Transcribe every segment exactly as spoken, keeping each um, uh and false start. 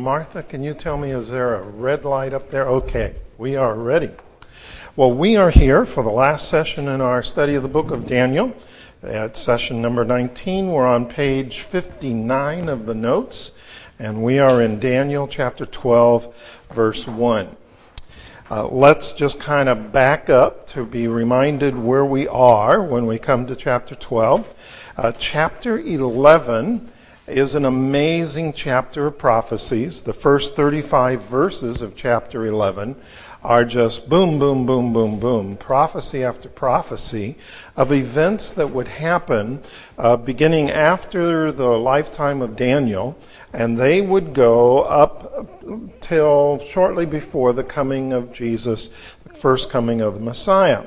Martha, can you tell me, is there a red light up there? Okay, we are ready. Well, we are here for the last session in our study of the book of Daniel. At session number nineteen, we're on page fifty-nine of the notes, and we are in Daniel chapter twelve, verse one. Uh, let's just kind of back up to be reminded where we are when we come to chapter twelve. Uh, chapter eleven is an amazing chapter of prophecies. The first thirty-five verses of chapter eleven are just boom, boom, boom, boom, boom, prophecy after prophecy of events that would happen uh, beginning after the lifetime of Daniel, and they would go up till shortly before the coming of Jesus, the first coming of the Messiah.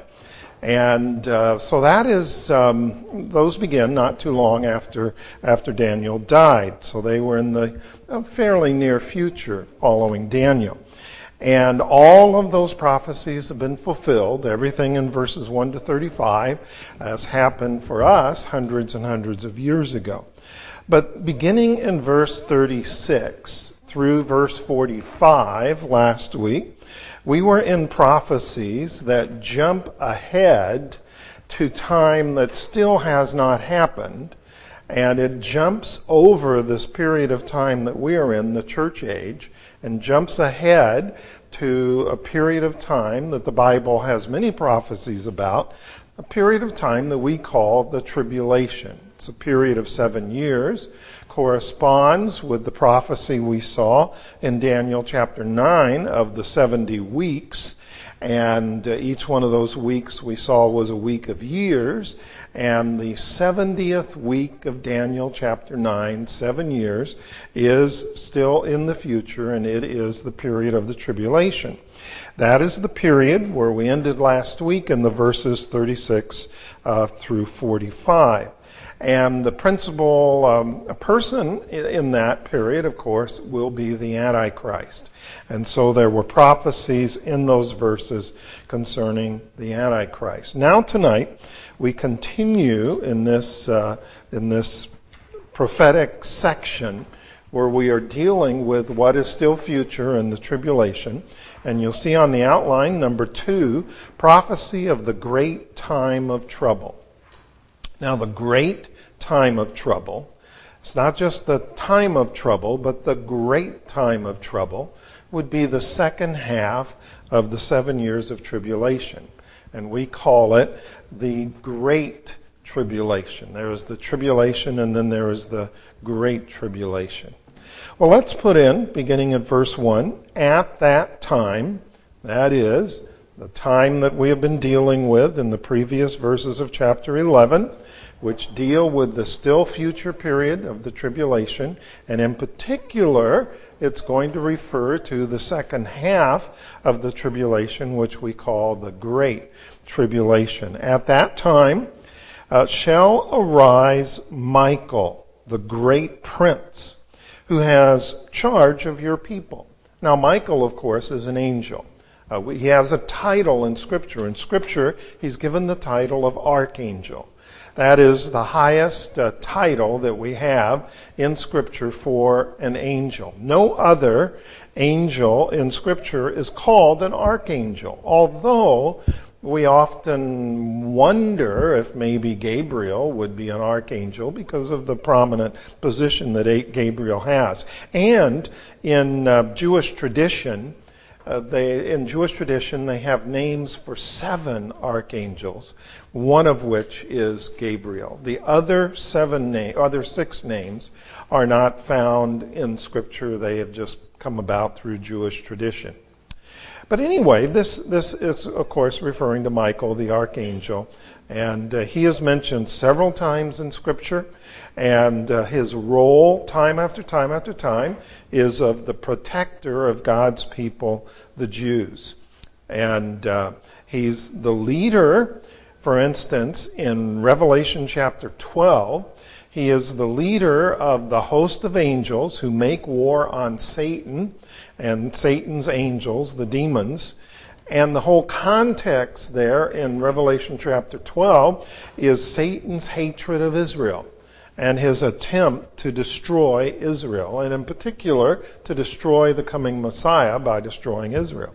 And uh, so that is, um, those begin not too long after after Daniel died. So they were in the uh, fairly near future following Daniel. And all of those prophecies have been fulfilled. Everything in verses one to thirty-five has happened for us hundreds and hundreds of years ago. But beginning in verse thirty-six through verse forty-five last week, we were in prophecies that jump ahead to time that still has not happened, and it jumps over this period of time that we are in, the church age, and jumps ahead to a period of time that the Bible has many prophecies about, a period of time that we call the tribulation. It's a period of seven years, corresponds with the prophecy we saw in Daniel chapter nine of the seventy weeks. And uh, each one of those weeks we saw was a week of years. And the seventieth week of Daniel chapter nine, seven years, is still in the future, and it is the period of the tribulation. That is the period where we ended last week in the verses thirty-six uh, through forty-five. And the principal um, person in that period, of course, will be the Antichrist. And so there were prophecies in those verses concerning the Antichrist. Now tonight, we continue in this uh, in this prophetic section where we are dealing with what is still future in the tribulation. And you'll see on the outline, number two, prophecy of the great time of trouble. Now, the great time of trouble, it's not just the time of trouble, but the great time of trouble would be the second half of the seven years of tribulation. And we call it the Great Tribulation. There is the tribulation, and then there is the Great Tribulation. Well, let's put in, beginning at verse one, at that time, that is, the time that we have been dealing with in the previous verses of chapter eleven, which deal with the still future period of the tribulation, and in particular, it's going to refer to the second half of the tribulation, which we call the Great Tribulation. At that time uh, shall arise Michael, the great prince, who has charge of your people. Now, Michael, of course, is an angel. Uh, he has a title in Scripture. In Scripture, he's given the title of archangel. That is the highest uh, title that we have in Scripture for an angel. No other angel in Scripture is called an archangel, although we often wonder if maybe Gabriel would be an archangel because of the prominent position that Gabriel has. And in uh, Jewish tradition, Uh, they, in Jewish tradition, they have names for seven archangels, one of which is Gabriel. The other seven na- other six names are not found in Scripture. They have just come about through Jewish tradition. But anyway, this this is, of course, referring to Michael, the archangel. And uh, he is mentioned several times in Scripture. And uh, his role, time after time after time, is of the protector of God's people, the Jews. And uh, he's the leader, for instance, in Revelation chapter twelve. He is the leader of the host of angels who make war on Satan and Satan's angels, the demons. And the whole context there in Revelation chapter twelve is Satan's hatred of Israel. and his attempt to destroy Israel, and in particular to destroy the coming Messiah by destroying Israel.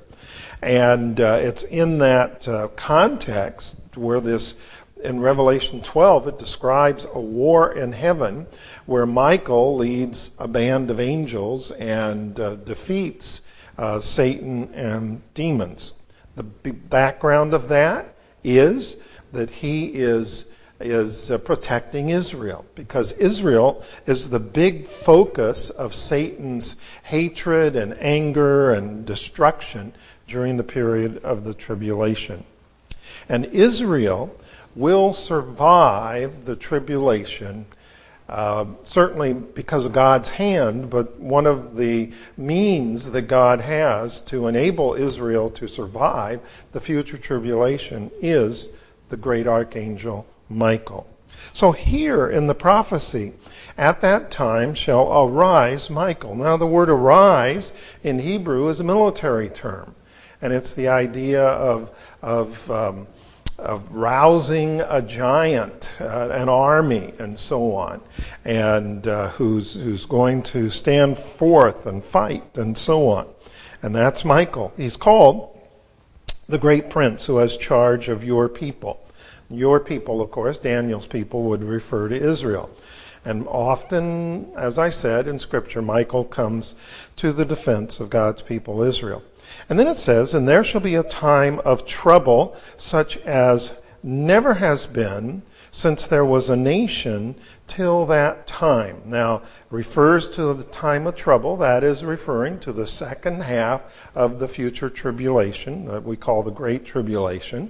And uh, it's in that uh, context where this, in Revelation twelve, it describes a war in heaven where Michael leads a band of angels and uh, defeats uh, Satan and demons. The b- background of that is that he is is uh, protecting Israel, because Israel is the big focus of Satan's hatred and anger and destruction during the period of the tribulation. And Israel will survive the tribulation, uh, certainly because of God's hand, but one of the means that God has to enable Israel to survive the future tribulation is the great archangel Michael. So here in the prophecy, at that time shall arise Michael. Now the word arise in Hebrew is a military term, and it's the idea of of, um, of rousing a giant, uh, an army, and so on, and uh, who's who's going to stand forth and fight, and so on. And that's Michael. He's called the great prince who has charge of your people. Your people, of course, Daniel's people, would refer to Israel. And often, as I said in Scripture, Michael comes to the defense of God's people, Israel. And then it says, and there shall be a time of trouble such as never has been since there was a nation till that time. Now, refers to the time of trouble. That is referring to the second half of the future tribulation that we call the Great Tribulation.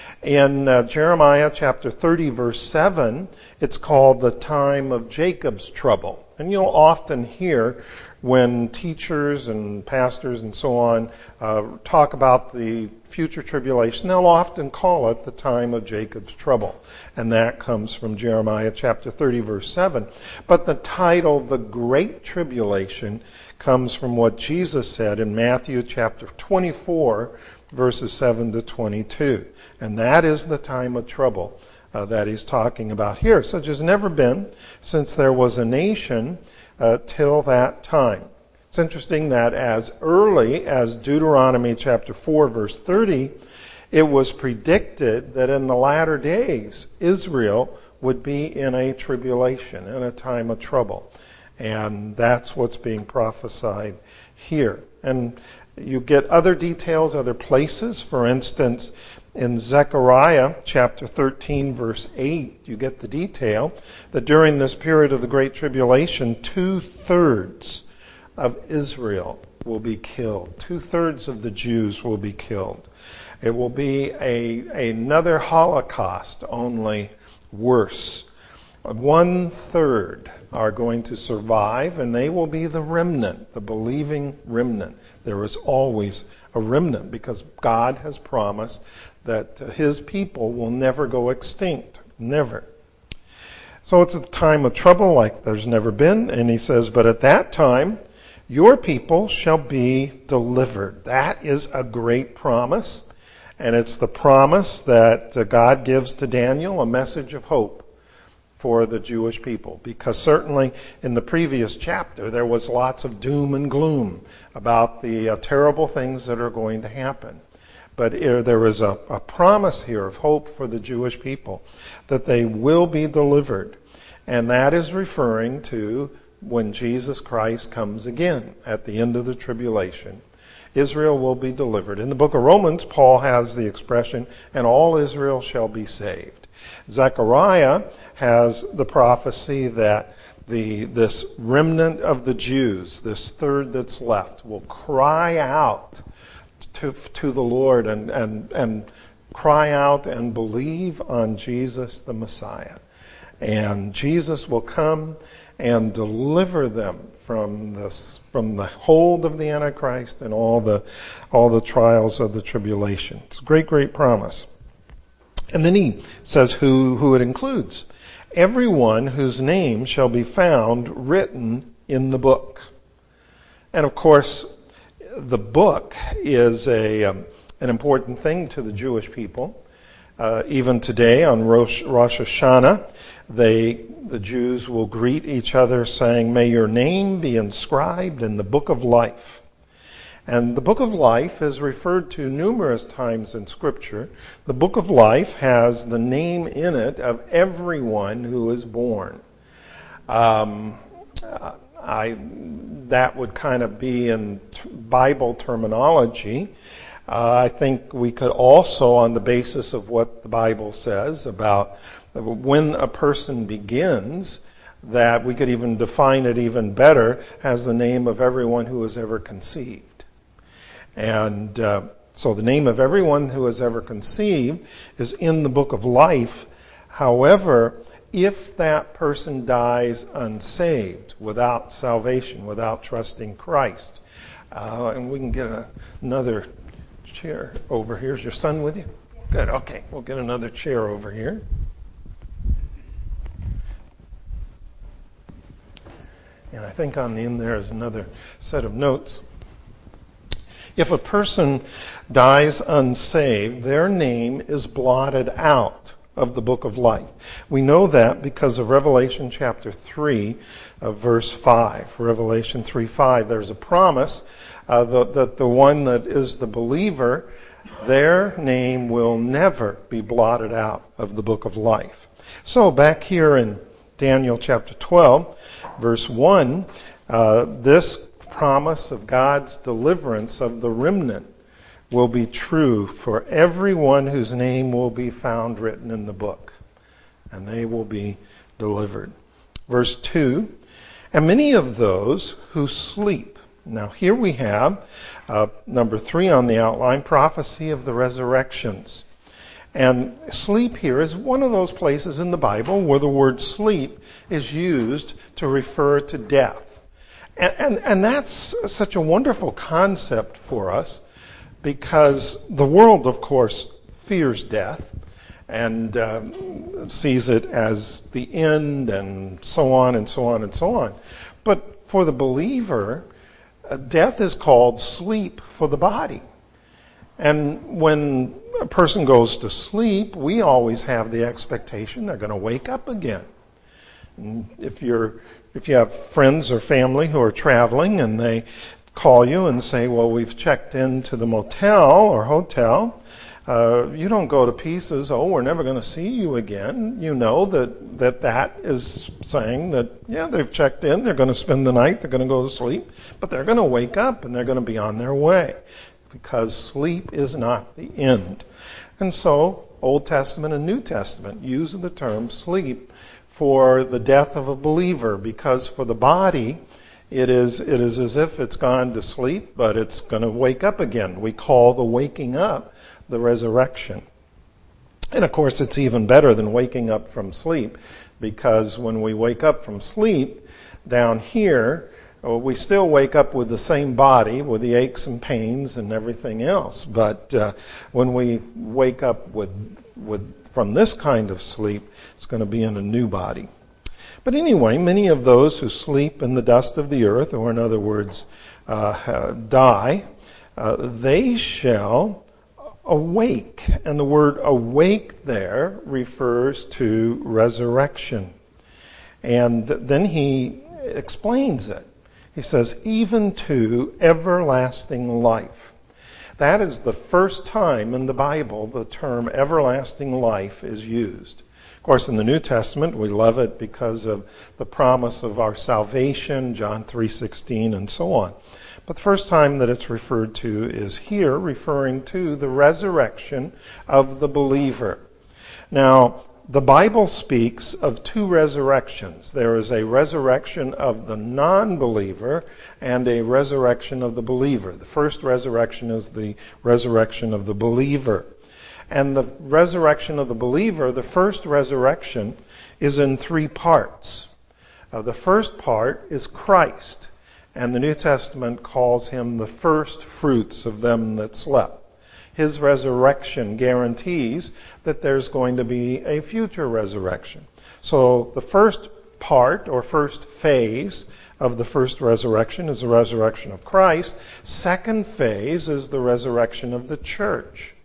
In uh, Jeremiah chapter thirty, verse seven, it's called the time of Jacob's trouble. And you'll often hear when teachers and pastors and so on uh, talk about the future tribulation, they'll often call it the time of Jacob's trouble. And that comes from Jeremiah chapter thirty, verse seven. But the title, the Great Tribulation, comes from what Jesus said in Matthew chapter twenty-four, verses seven to twenty-two. And that is the time of trouble uh, that he's talking about here, such as never been since there was a nation uh, till that time. It's interesting that as early as Deuteronomy chapter four, verse thirty, it was predicted that in the latter days Israel would be in a tribulation, in a time of trouble. And that's what's being prophesied here. And you get other details, other places. For instance, in Zechariah chapter thirteen, verse eight, you get the detail that during this period of the Great Tribulation, two-thirds of Israel will be killed. Two-thirds of the Jews will be killed. It will be a another Holocaust, only worse. One-third are going to survive, and they will be the remnant, the believing remnant. There is always a remnant because God has promised that his people will never go extinct. Never. So it's a time of trouble like there's never been. And he says, but at that time, your people shall be delivered. That is a great promise. And it's the promise that God gives to Daniel, a message of hope for the Jewish people. Because certainly in the previous chapter, there was lots of doom and gloom about the uh, terrible things that are going to happen. But there is a, a promise here of hope for the Jewish people that they will be delivered. And that is referring to when Jesus Christ comes again at the end of the tribulation. Israel will be delivered. In the book of Romans, Paul has the expression, and all Israel shall be saved. Zechariah has the prophecy that the this remnant of the Jews, this third that's left, will cry out to, to the Lord and, and, and cry out and believe on Jesus the Messiah. And Jesus will come and deliver them from this, from the hold of the Antichrist and all the all the trials of the tribulation. It's a great, great promise. And then he says who, who it includes. Everyone whose name shall be found written in the book. And of course, the book is a um, an important thing to the Jewish people. Uh, even today on Rosh, Rosh Hashanah, they, the Jews will greet each other saying, "May your name be inscribed in the book of life." And the book of life is referred to numerous times in Scripture. The book of life has the name in it of everyone who is born. Um, I, that would kind of be in t- Bible terminology. Uh, I think we could also, on the basis of what the Bible says about when a person begins, that we could even define it even better as the name of everyone who was ever conceived. And uh, so the name of everyone who has ever conceived is in the book of life. However, if that person dies unsaved, without salvation, without trusting Christ, uh, and we can get a, another chair over here. Is your son with you? Good. Okay. We'll get another chair over here. And I think on the end there is another set of notes. If a person dies unsaved, their name is blotted out of the book of life. We know that because of Revelation chapter three, uh, verse five. Revelation three five, there's a promise uh, that, that the one that is the believer, their name will never be blotted out of the book of life. So back here in Daniel chapter twelve, verse one, uh, this promise of God's deliverance of the remnant will be true for everyone whose name will be found written in the book, and they will be delivered. Verse two, and many of those who sleep. Now here we have uh, number three on the outline, prophecy of the resurrections. And sleep here is one of those places in the Bible where the word sleep is used to refer to death. And, and, and that's such a wonderful concept for us because the world, of course, fears death and um, sees it as the end and so on and so on and so on. But for the believer, uh, death is called sleep for the body. And when a person goes to sleep, we always have the expectation they're going to wake up again. And if you're If you have friends or family who are traveling and they call you and say, well, we've checked into the motel or hotel, uh, you don't go to pieces, oh, we're never going to see you again. You know that, that that is saying that, yeah, they've checked in, they're going to spend the night, they're going to go to sleep, but they're going to wake up and they're going to be on their way because sleep is not the end. And so Old Testament and New Testament use the term sleep for the death of a believer, because for the body, it is it is as if it's gone to sleep, but it's going to wake up again. We call the waking up the resurrection. And of course, it's even better than waking up from sleep, because when we wake up from sleep, down here, we still wake up with the same body, with the aches and pains and everything else. But uh, when we wake up with with from this kind of sleep, it's going to be in a new body. But anyway, many of those who sleep in the dust of the earth, or in other words, uh, die, uh, they shall awake. And the word awake there refers to resurrection. And then he explains it. He says, even to everlasting life. That is the first time in the Bible the term everlasting life is used. Of course, in the New Testament, we love it because of the promise of our salvation, John three sixteen, and so on. But the first time that it's referred to is here, referring to the resurrection of the believer. Now, the Bible speaks of two resurrections. There is a resurrection of the non-believer and a resurrection of the believer. The first resurrection is the resurrection of the believer. And the resurrection of the believer, the first resurrection, is in three parts. Uh, the first part is Christ, and the New Testament calls him the first fruits of them that slept. His resurrection guarantees that there's going to be a future resurrection. So the first part, or first phase of the first resurrection is the resurrection of Christ. Second phase is the resurrection of the church.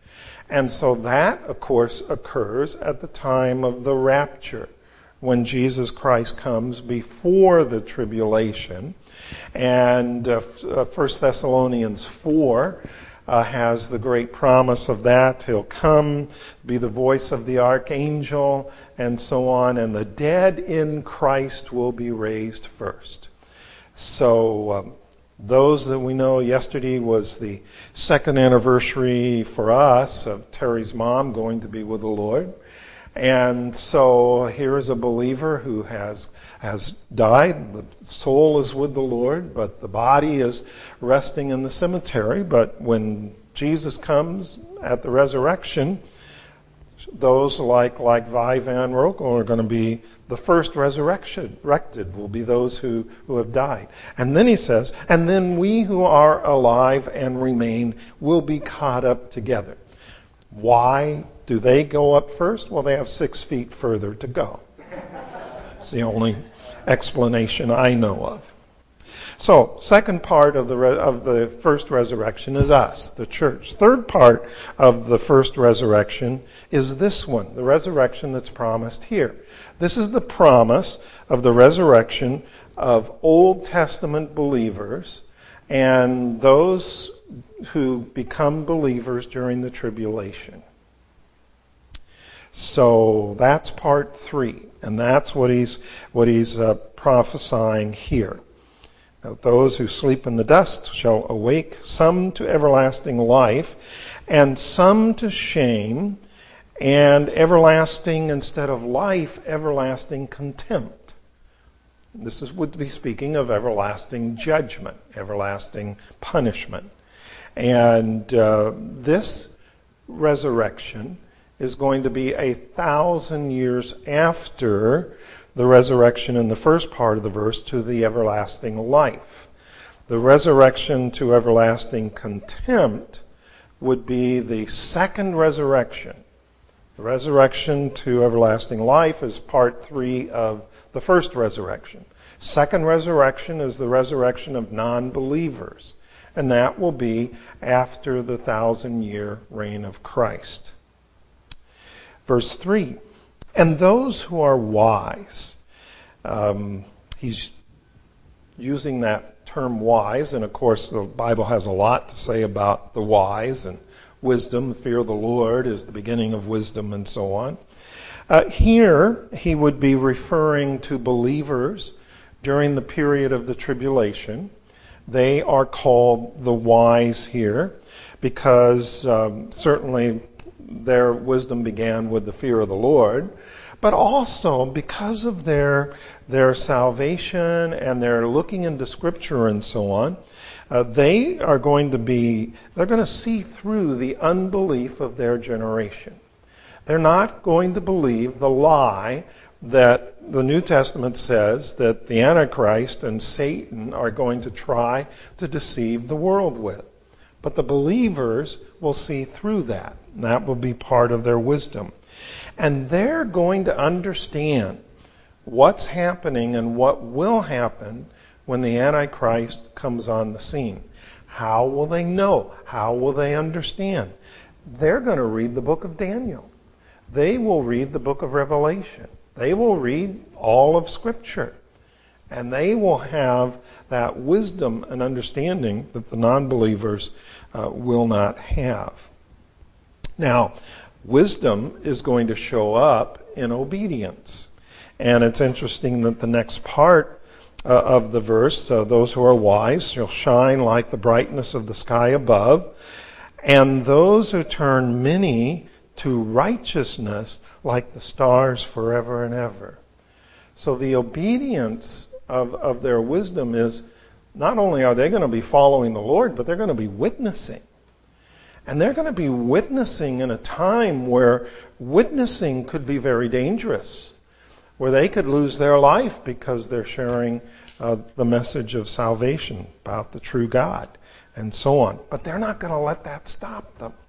And so that, of course, occurs at the time of the rapture, when Jesus Christ comes before the tribulation. And uh, First Thessalonians four uh, has the great promise of that. He'll come, be the voice of the archangel, and so on, and the dead in Christ will be raised first. So um, those that we know, yesterday was the second anniversary for us of Terry's mom going to be with the Lord. And so here is a believer who has has died. The soul is with the Lord, but the body is resting in the cemetery. But when Jesus comes at the resurrection, those like like Vi Van Rokel are going to be the first resurrection. Resurrected will be those who, who have died. And then he says, and then we who are alive and remain will be caught up together. Why do they go up first? Well, they have six feet further to go. It's the only explanation I know of. So, second part of the re- of the first resurrection is us, the church. Third part of the first resurrection is this one, the resurrection that's promised here. This is the promise of the resurrection of Old Testament believers and those who become believers during the tribulation. So that's part three, and that's what he's what he's uh, prophesying here. Now, those who sleep in the dust shall awake, some to everlasting life, and some to shame, and everlasting instead of life, everlasting contempt. This is would be speaking of everlasting judgment, everlasting punishment. And uh, this resurrection is going to be a thousand years after the resurrection in the first part of the verse to the everlasting life. The resurrection to everlasting contempt would be the second resurrection. The resurrection to everlasting life is part three of the first resurrection. Second resurrection is the resurrection of non-believers, and that will be after the thousand-year reign of Christ. Verse three, and those who are wise. Um, he's using that term wise, and of course the Bible has a lot to say about the wise, and wisdom, the fear of the Lord is the beginning of wisdom, and so on. Uh, here he would be referring to believers during the period of the tribulation. They are called the wise here because um, certainly their wisdom began with the fear of the Lord, but also because of their their salvation and their looking into Scripture and so on, uh, they are going to be, they're going to see through the unbelief of their generation. They're not going to believe the lie that the New Testament says that the Antichrist and Satan are going to try to deceive the world with. But the believers will see through that. And that will be part of their wisdom. And they're going to understand what's happening and what will happen when the Antichrist comes on the scene. How will they know? How will they understand? They're going to read the book of Daniel. They will read the book of Revelation. They will read all of Scripture. And they will have that wisdom and understanding that the non-believers uh, will not have. Now, wisdom is going to show up in obedience. And it's interesting that the next part uh, of the verse, uh, those who are wise shall shine like the brightness of the sky above, and those who turn many to righteousness like the stars forever and ever. So the obedience of, of their wisdom is not only are they going to be following the Lord, but they're going to be witnessing. And they're going to be witnessing in a time where witnessing could be very dangerous, where they could lose their life because they're sharing uh, the message of salvation about the true God and so on. But they're not going to let that stop them.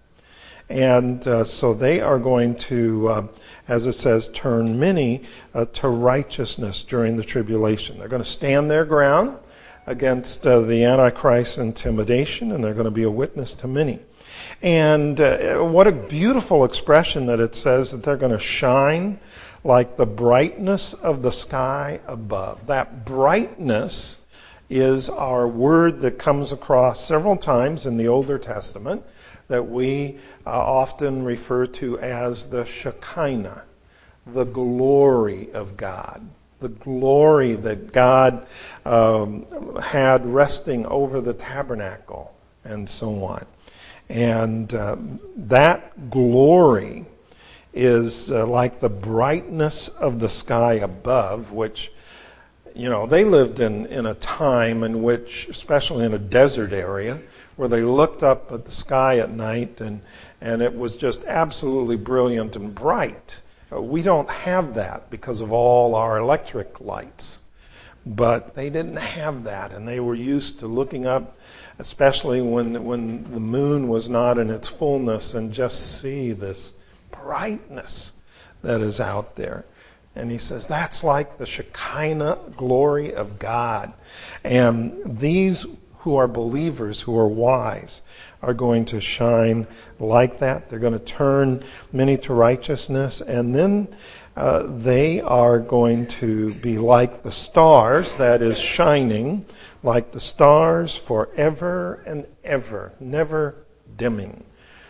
And uh, so they are going to, uh, as it says, turn many uh, to righteousness during the tribulation. They're going to stand their ground against uh, the Antichrist's intimidation, and they're going to be a witness to many. And uh, what a beautiful expression that it says that they're going to shine like the brightness of the sky above. That brightness is our word that comes across several times in the Older Testament that we uh, often refer to as the Shekinah, the glory of God, the glory that God um, had resting over the tabernacle and so on. And uh, that glory is uh, like the brightness of the sky above, which, you know, they lived in, in a time in which, especially in a desert area, where they looked up at the sky at night and, and it was just absolutely brilliant and bright. Uh, we don't have that because of all our electric lights. But they didn't have that, and they were used to looking up, especially when when the moon was not in its fullness, and just see this brightness that is out there. And he says that's like the Shekinah glory of God. And these who are believers, who are wise, are going to shine like that. They're going to turn many to righteousness, and then uh, they are going to be like the stars, that is, shining like the stars forever and ever, never dimming.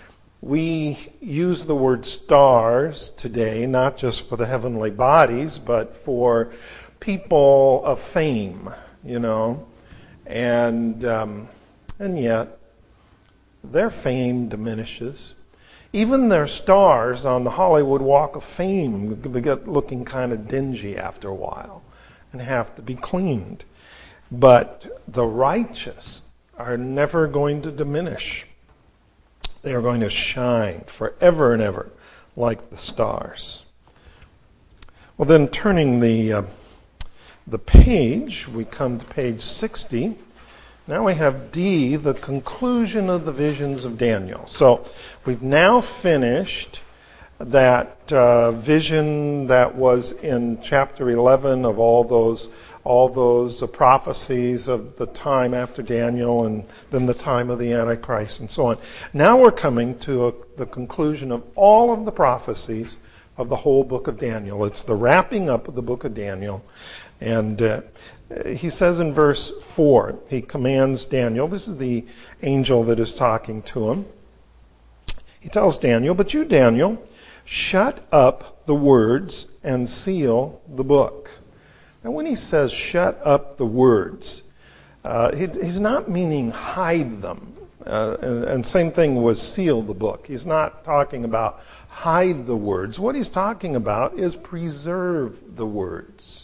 We use the word stars today not just for the heavenly bodies, but for people of fame, you know, and um, and yet their fame diminishes. Even their stars on the Hollywood Walk of Fame get looking kind of dingy after a while and have to be cleaned. But the righteous are never going to diminish. They are going to shine forever and ever like the stars. Well, then turning the uh, the page, we come to page sixty. Now we have D, the conclusion of the visions of Daniel. So we've now finished that uh, vision that was in chapter eleven of all those all those uh, prophecies of the time after Daniel and then the time of the Antichrist and so on. Now we're coming to a, the conclusion of all of the prophecies of the whole book of Daniel. It's the wrapping up of the book of Daniel. And uh, he says in verse four, he commands Daniel, this is the angel that is talking to him. He tells Daniel, "But you, Daniel, shut up the words and seal the book." Now when he says shut up the words, uh, he, he's not meaning hide them. Uh, and, and same thing with seal the book. He's not talking about hide the words. What he's talking about is preserve the words.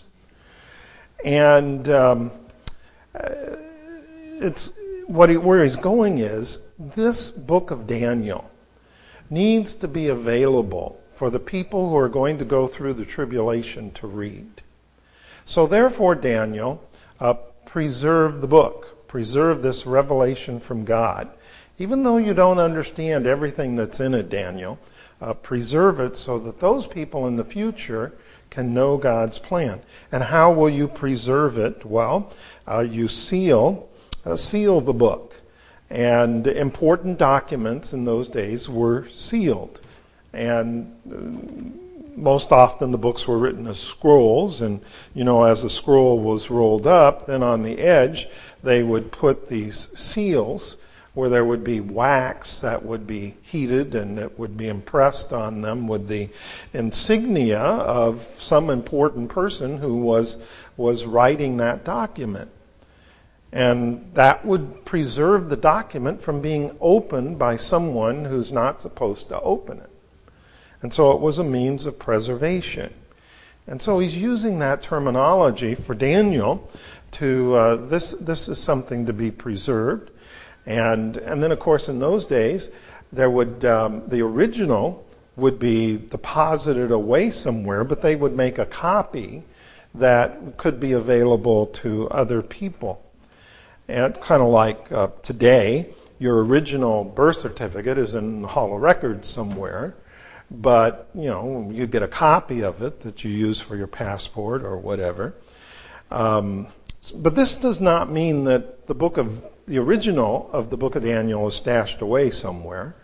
And um, it's what he, where he's going is this book of Daniel needs to be available for the people who are going to go through the tribulation to read. So therefore, Daniel, uh, preserve the book. Preserve this revelation from God. Even though you don't understand everything that's in it, Daniel, uh, preserve it so that those people in the future can know God's plan. And how will you preserve it? Well, uh, you seal, uh, seal the book. And important documents in those days were sealed. And uh, most often the books were written as scrolls, and, you know, as a scroll was rolled up, then on the edge they would put these seals where there would be wax that would be heated and it would be impressed on them with the insignia of some important person who was was writing that document. And that would preserve the document from being opened by someone who's not supposed to open it. And so it was a means of preservation. And so he's using that terminology for Daniel to, uh, this this is something to be preserved. And and then, of course, in those days, there would um, the original would be deposited away somewhere, but they would make a copy that could be available to other people. And kind of like uh, today, your original birth certificate is in the Hall of Records somewhere, but, you know, you get a copy of it that you use for your passport or whatever. Um, but this does not mean that the book of the original of the book of Daniel is stashed away somewhere.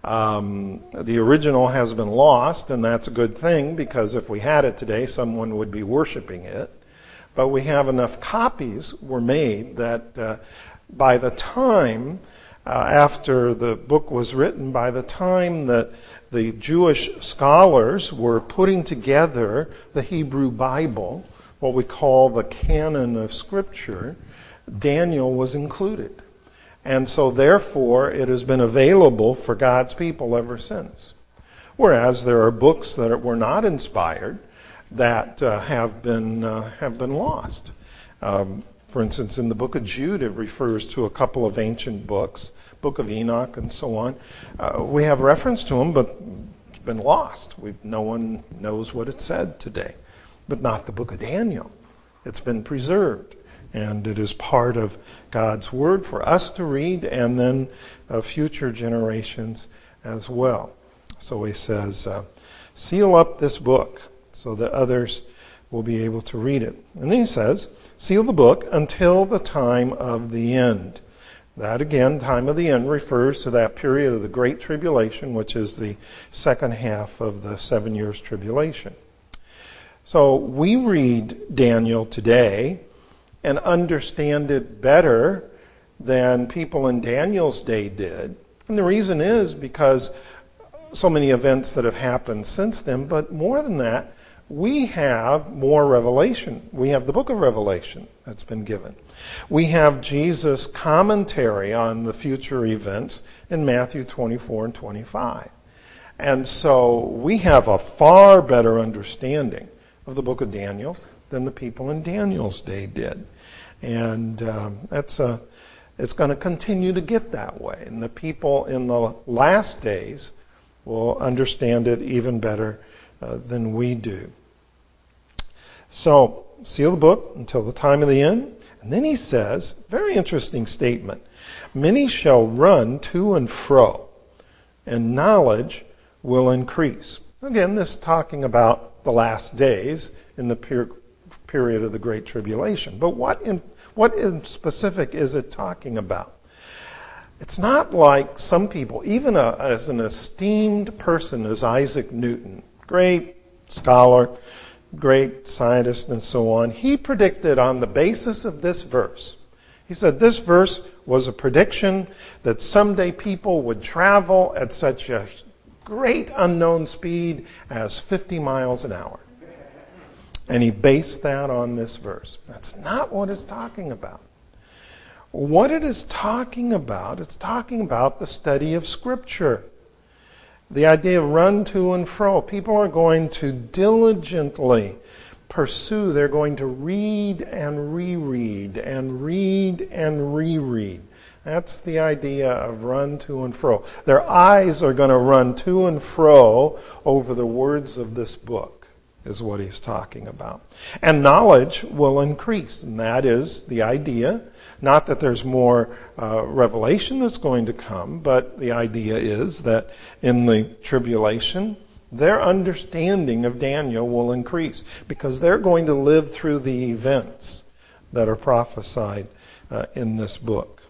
Um, the original has been lost, and that's a good thing, because if we had it today, someone would be worshiping it. But we have enough copies were made that uh, by the time, uh, after the book was written, by the time that the Jewish scholars were putting together the Hebrew Bible, what we call the canon of Scripture, Daniel was included. And so therefore it has been available for God's people ever since. Whereas there are books that were not inspired that uh, have been uh, have been lost. Um, for instance, in the book of Jude, it refers to a couple of ancient books, Book of Enoch and so on. Uh, we have reference to them, but it's been lost. We've, no one knows what it said today. But not the book of Daniel. It's been preserved. And it is part of God's Word for us to read, and then uh, future generations as well. So he says, uh, seal up this book so that others will be able to read it. And then he says, seal the book until the time of the end. That again, time of the end, refers to that period of the Great Tribulation, which is the second half of the seven years tribulation. So we read Daniel today and understand it better than people in Daniel's day did. And the reason is because so many events that have happened since then, but more than that, we have more revelation. We have the book of Revelation that's been given. We have Jesus' commentary on the future events in Matthew twenty-four and twenty-five. And so we have a far better understanding of the book of Daniel than the people in Daniel's day did. And um, that's a, it's going to continue to get that way. And the people in the last days will understand it even better uh, than we do. So, seal the book until the time of the end. And then he says, very interesting statement, many shall run to and fro, and knowledge will increase. Again, this is talking about the last days in the per- period of the Great Tribulation. But what in, what in specific is it talking about? It's not like some people, even a, as an esteemed person as Isaac Newton, great scholar, great scientist and so on, he predicted on the basis of this verse. He said this verse was a prediction that someday people would travel at such a great unknown speed as fifty miles an hour. And he based that on this verse. That's not what it's talking about. What it is talking about, it's talking about the study of Scripture. The idea of run to and fro. People are going to diligently pursue. They're going to read and reread and read and reread. That's the idea of run to and fro. Their eyes are going to run to and fro over the words of this book, is what he's talking about. And knowledge will increase, and that is the idea. Not that there's more uh, revelation that's going to come, but the idea is that in the tribulation, their understanding of Daniel will increase because they're going to live through the events that are prophesied uh, in this book.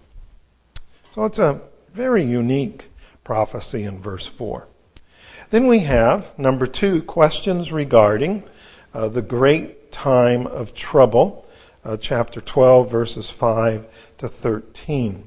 So it's a very unique prophecy in verse four. Then we have, number two, questions regarding uh, the great time of trouble. Uh, chapter twelve, verses five to thirteen.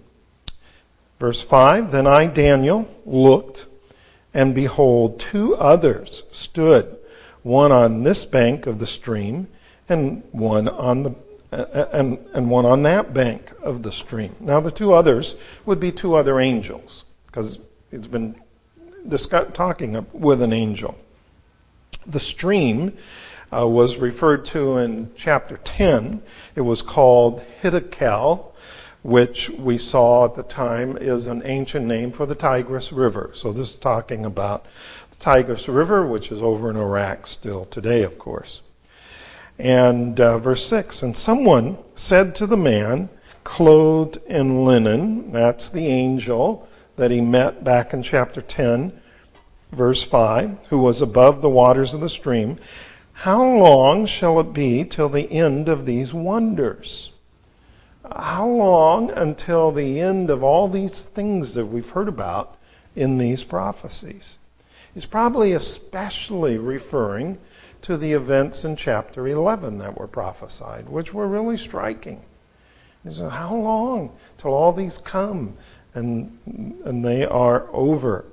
Verse five, then I, Daniel, looked, and behold, two others stood, one on this bank of the stream, and one on the uh, and, and one on that bank of the stream. Now the two others would be two other angels, because it's been discuss, talking with an angel. The stream Uh, was referred to in chapter ten. It was called Hiddekel, which we saw at the time is an ancient name for the Tigris River. So this is talking about the Tigris River, which is over in Iraq still today, of course. And uh, verse six, and someone said to the man clothed in linen, that's the angel that he met back in chapter ten, verse five, who was above the waters of the stream, how long shall it be till the end of these wonders? how long until the end of all these things that we've heard about in these prophecies? He's probably especially referring to the events in chapter eleven that were prophesied, which were really striking. He said, how long till all these come and and they are over?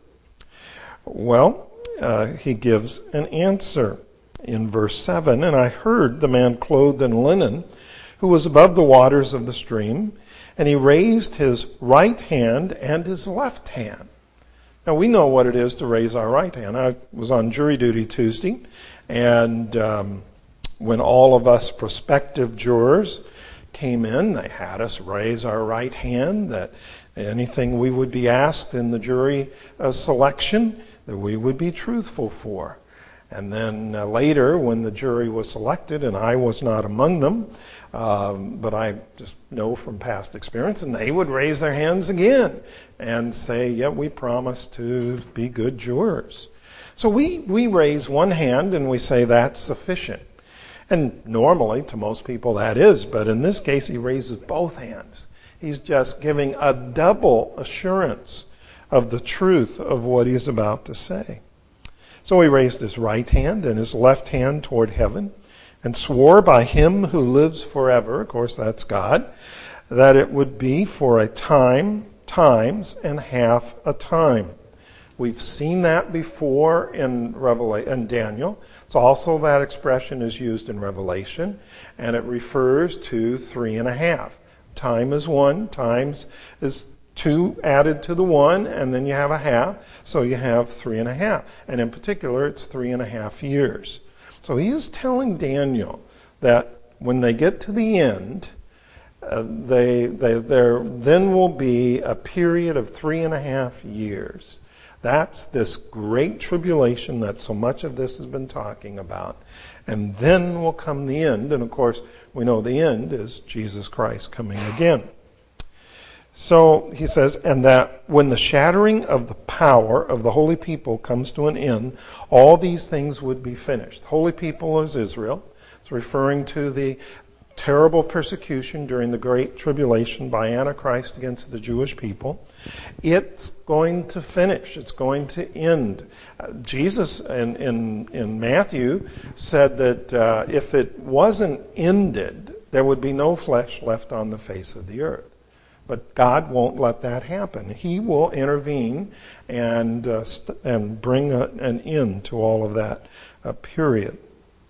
Well, uh, he gives an answer in verse seven. And I heard the man clothed in linen, who was above the waters of the stream, and he raised his right hand and his left hand. Now, we know what it is to raise our right hand. I was on jury duty Tuesday, and um, when all of us prospective jurors came in, they had us raise our right hand, that anything we would be asked in the jury uh, selection, that we would be truthful for. And then uh, later, when the jury was selected, and I was not among them, um, but I just know from past experience, and they would raise their hands again and say, yeah, we promise to be good jurors. So we, we raise one hand and we say that's sufficient. And normally, to most people, that is, but in this case, he raises both hands. He's just giving a double assurance of the truth of what he's about to say. So he raised his right hand and his left hand toward heaven and swore by him who lives forever, of course that's God, that it would be for a time, times, and half a time. We've seen that before in Revelation, in Daniel. It's also that expression is used in Revelation, and it refers to three and a half. Time is one, times is two added to the one, and then you have a half, so you have three and a half. And in particular, it's three and a half years. So he is telling Daniel that when they get to the end, uh, they, they, there then will be a period of three and a half years. That's this great tribulation that so much of this has been talking about. And then will come the end, and of course, we know the end is Jesus Christ coming again. So he says, and that when the shattering of the power of the holy people comes to an end, all these things would be finished. The holy people is Israel. It's referring to the terrible persecution during the Great Tribulation by Antichrist against the Jewish people. It's going to finish. It's going to end. Uh, Jesus in, in, in Matthew said that uh, if it wasn't ended, there would be no flesh left on the face of the earth. But God won't let that happen. He will intervene and uh, st- and bring a, an end to all of that uh, period.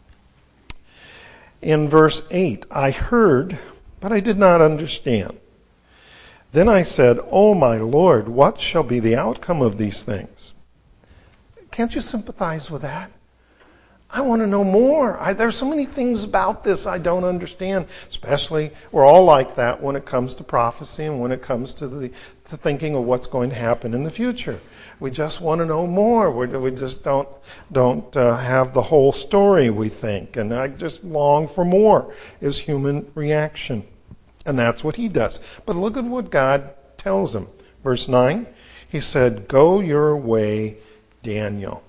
In verse eight, I heard, but I did not understand. Then I said, O my Lord, what shall be the outcome of these things? Can't you sympathize with that? I want to know more. I, there's so many things about this I don't understand. Especially, we're all like that when it comes to prophecy and when it comes to the to thinking of what's going to happen in the future. We just want to know more. We, we just don't don't uh, have the whole story, we think. And I just long for more is human reaction. And that's what he does. But look at what God tells him. Verse nine, he said, go your way, Daniel.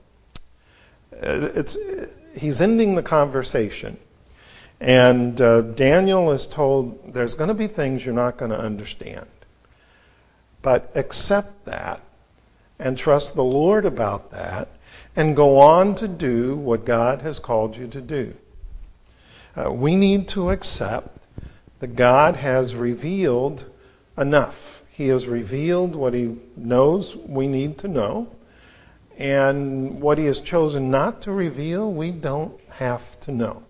It's, he's ending the conversation. And uh, Daniel is told there's going to be things you're not going to understand. But accept that and trust the Lord about that and go on to do what God has called you to do. Uh, we need to accept that God has revealed enough. He has revealed what he knows we need to know. And what he has chosen not to reveal, we don't have to know.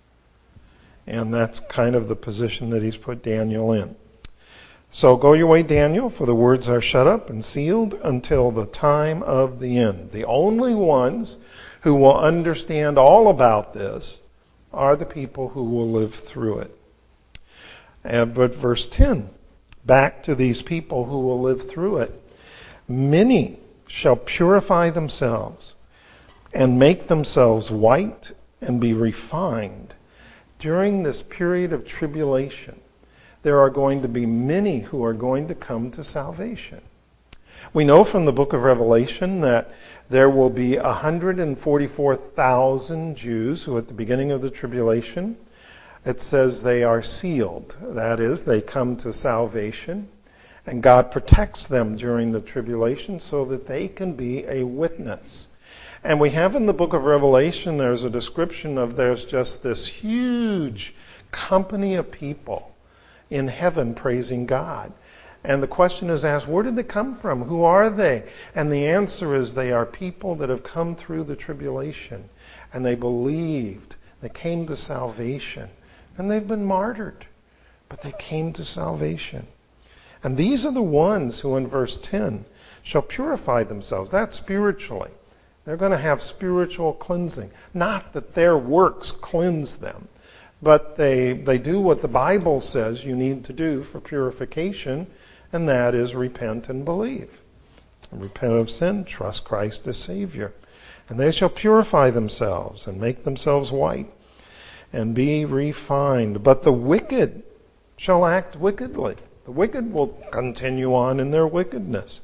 And that's kind of the position that he's put Daniel in. So go your way, Daniel, for the words are shut up and sealed until the time of the end. The only ones who will understand all about this are the people who will live through it. And, but verse ten, back to these people who will live through it. Many shall purify themselves and make themselves white and be refined. During this period of tribulation, there are going to be many who are going to come to salvation. We know from the book of Revelation that there will be one hundred forty-four thousand Jews who at the beginning of the tribulation it says they are sealed. That is, they come to salvation, and God protects them during the tribulation so that they can be a witness. And we have in the book of Revelation, there's a description of there's just this huge company of people in heaven praising God. And the question is asked, where did they come from? Who are they? And the answer is they are people that have come through the tribulation, and they believed. They came to salvation, and they've been martyred, but they came to salvation. And these are the ones who in verse ten shall purify themselves. That's spiritually. They're going to have spiritual cleansing. Not that their works cleanse them, but they, they do what the Bible says you need to do for purification, and that is repent and believe. And repent of sin, trust Christ as Savior. And they shall purify themselves and make themselves white and be refined. But the wicked shall act wickedly. The wicked will continue on in their wickedness.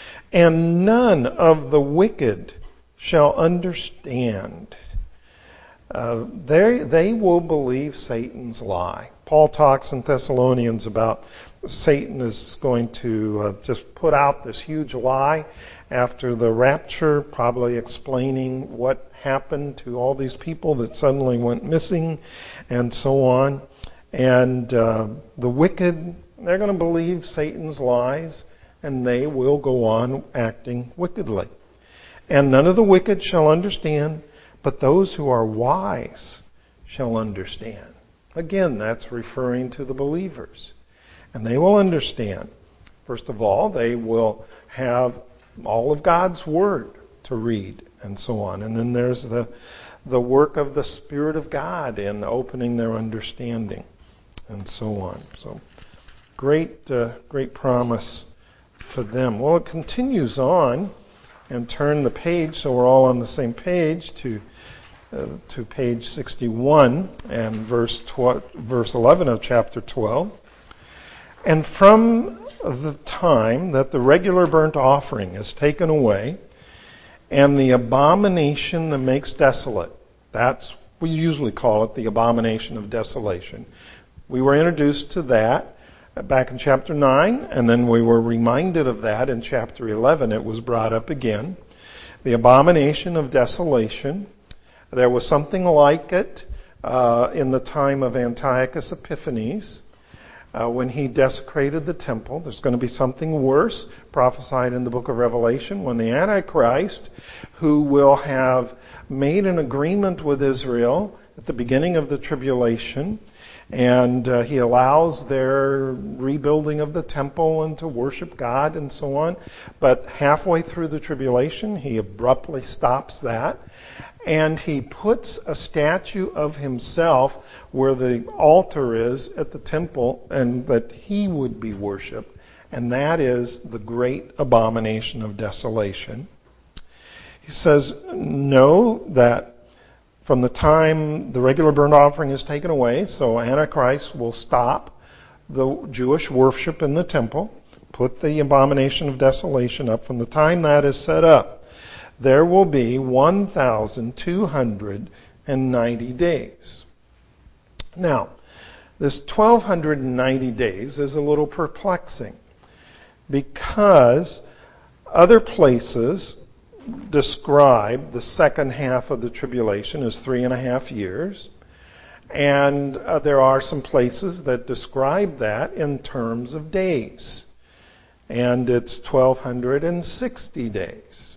And none of the wicked shall understand. Uh, they, they will believe Satan's lie. Paul talks in Thessalonians about Satan is going to uh, just put out this huge lie after the rapture, probably explaining what happened to all these people that suddenly went missing and so on. And uh, the wicked, they're going to believe Satan's lies, and they will go on acting wickedly. And none of the wicked shall understand, but those who are wise shall understand. Again, that's referring to the believers. And they will understand. First of all, they will have all of God's Word to read and so on. And then there's the the work of the Spirit of God in opening their understanding and so on. So great, uh, great promise for them. Well, it continues on, and turn the page so we're all on the same page to uh, to page sixty-one and verse tw- verse eleven of chapter twelve. And from the time that the regular burnt offering is taken away, and the abomination that makes desolate, that's, we usually call it the abomination of desolation. We were introduced to that back in chapter nine, and then we were reminded of that in chapter eleven. It was brought up again. The abomination of desolation. There was something like it uh, in the time of Antiochus Epiphanes. Uh, when he desecrated the temple. There's going to be something worse prophesied in the book of Revelation when the Antichrist, who will have made an agreement with Israel at the beginning of the tribulation, and uh, he allows their rebuilding of the temple and to worship God and so on. But halfway through the tribulation, he abruptly stops that. And he puts a statue of himself where the altar is at the temple, and that he would be worshipped. And that is the great abomination of desolation. He says, know that from the time the regular burnt offering is taken away, so Antichrist will stop the Jewish worship in the temple, put the abomination of desolation up. From the time that is set up, there will be one thousand two hundred ninety days. Now, this one thousand two hundred ninety days is a little perplexing because other places describe the second half of the tribulation as three and a half years. And uh, there are some places that describe that in terms of days. And it's one thousand two hundred sixty days.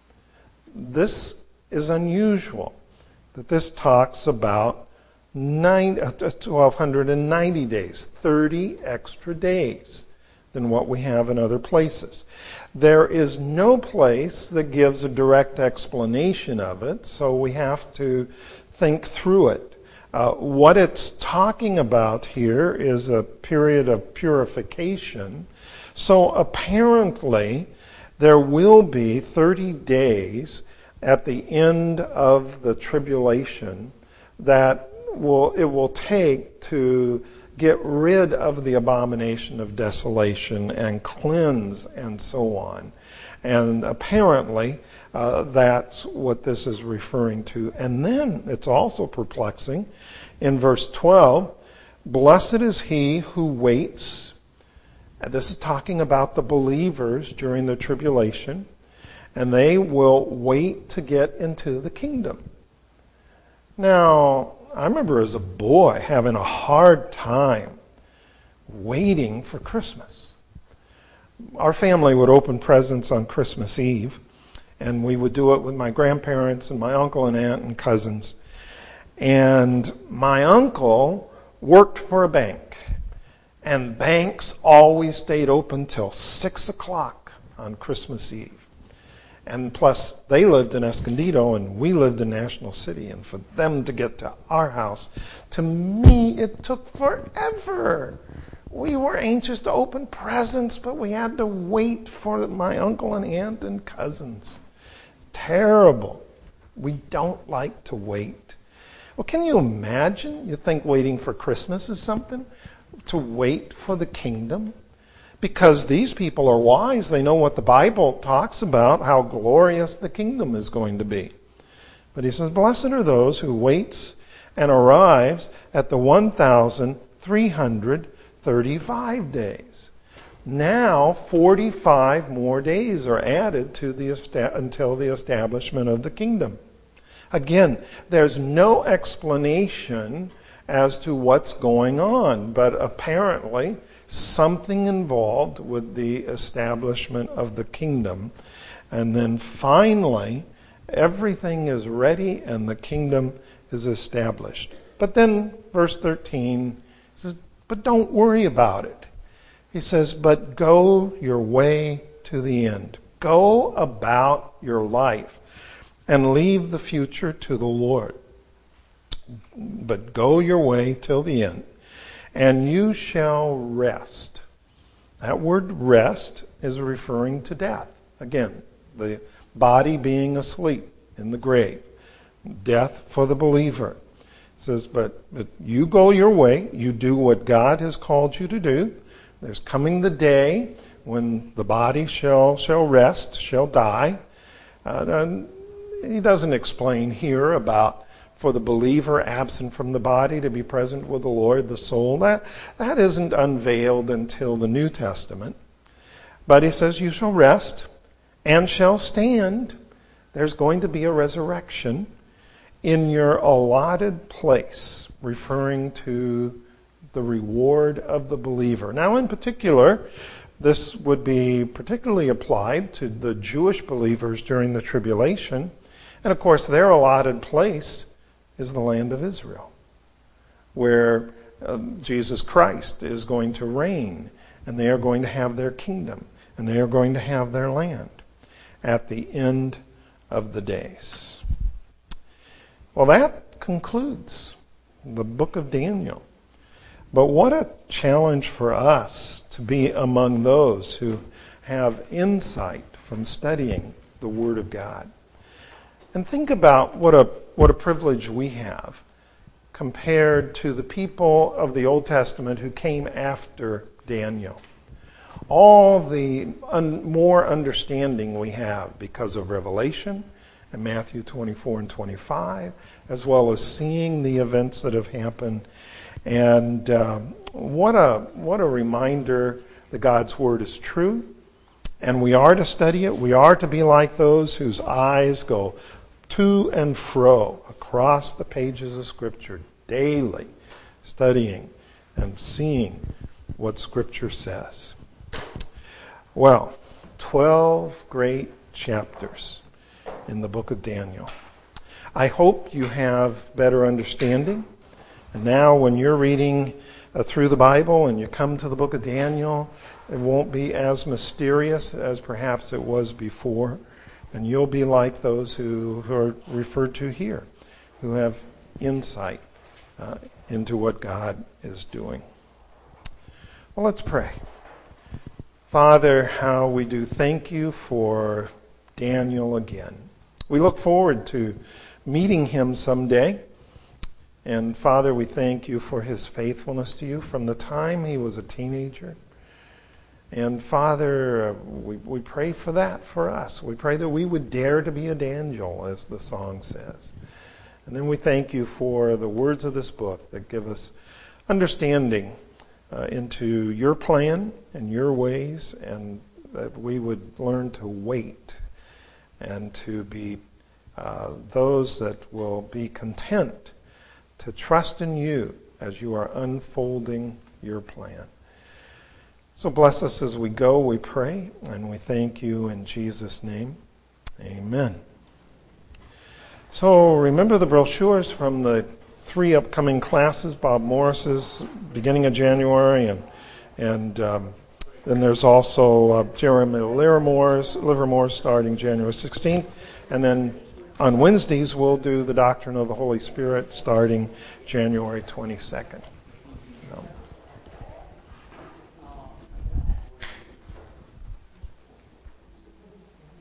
This is unusual, that this talks about nine, one thousand two hundred ninety days, thirty extra days than what we have in other places. There is no place that gives a direct explanation of it, so we have to think through it. Uh, what it's talking about here is a period of purification. So apparently there will be thirty days at the end of the tribulation that will it will take to get rid of the abomination of desolation and cleanse and so on. And apparently, uh, that's what this is referring to. And then it's also perplexing. In verse twelve, blessed is he who waits. And this is talking about the believers during the tribulation. And they will wait to get into the kingdom. Now, I remember as a boy having a hard time waiting for Christmas. Our family would open presents on Christmas Eve, and we would do it with my grandparents and my uncle and aunt and cousins. And my uncle worked for a bank, and banks always stayed open till six o'clock on Christmas Eve. And plus, they lived in Escondido, and we lived in National City. And for them to get to our house, to me, it took forever. We were anxious to open presents, but we had to wait for my uncle and aunt and cousins. Terrible. We don't like to wait. Well, can you imagine? You think waiting for Christmas is something? To wait for the kingdom? Because these people are wise. They know what the Bible talks about, how glorious the kingdom is going to be. But he says, blessed are those who waits and arrives at the one thousand three hundred thirty-five days. Now, forty-five more days are added to the until the establishment of the kingdom. Again, there's no explanation as to what's going on, but apparently something involved with the establishment of the kingdom. And then finally, everything is ready and the kingdom is established. But then, verse thirteen says, but don't worry about it. He says, but go your way to the end. Go about your life and leave the future to the Lord. But go your way till the end, and you shall rest. That word rest is referring to death. Again, the body being asleep in the grave. Death for the believer. It says, but, but you go your way, you do what God has called you to do. There's coming the day when the body shall shall rest, shall die. Uh, and he doesn't explain here about for the believer absent from the body to be present with the Lord, the soul. That, that isn't unveiled until the New Testament. But he says, you shall rest and shall stand. There's going to be a resurrection in your allotted place, referring to the reward of the believer. Now, in particular, this would be particularly applied to the Jewish believers during the tribulation. And of course, their allotted place is the land of Israel, where uh, Jesus Christ is going to reign, and they are going to have their kingdom, and they are going to have their land at the end of the days. Well, that concludes the book of Daniel. But what a challenge for us to be among those who have insight from studying the Word of God. And think about what a what a privilege we have compared to the people of the Old Testament who came after Daniel. All the un, more understanding we have because of Revelation and Matthew twenty-four and twenty-five, as well as seeing the events that have happened. And um, what a what a reminder that God's Word is true, and we are to study it. We are to be like those whose eyes go to and fro across the pages of Scripture daily, studying and seeing what Scripture says. Well, twelve great chapters in the book of Daniel. I hope you have better understanding. And now when you're reading uh, through the Bible and you come to the book of Daniel, it won't be as mysterious as perhaps it was before. And you'll be like those who, who are referred to here, who have insight uh, into what God is doing. Well, let's pray. Father, how we do thank you for Daniel again. We look forward to meeting him someday. And Father, we thank you for his faithfulness to you from the time he was a teenager And Father, uh, we, we pray for that for us. We pray that we would dare to be a Daniel, as the song says. And then we thank you for the words of this book that give us understanding uh, into your plan and your ways, and that we would learn to wait and to be uh, those that will be content to trust in you as you are unfolding your plan. So bless us as we go, we pray, and we thank you in Jesus' name. Amen. So remember the brochures from the three upcoming classes, Bob Morris's beginning of January, and and um, then there's also uh, Jeremy Livermore's, Livermore starting January sixteenth, and then on Wednesdays we'll do the Doctrine of the Holy Spirit starting January twenty-second.